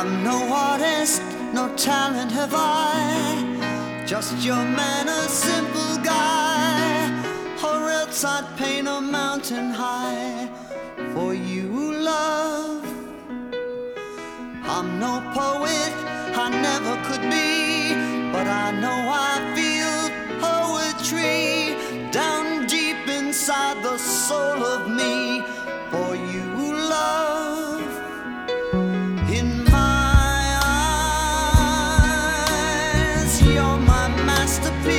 I'm no artist, no talent have I, just your man, a simple guy, or else I'd paint a mountain high for you, love. I'm no poet, I never could be, but I know I feel poetry down deep inside the soul of me for you, love. In my eyes, you're my masterpiece.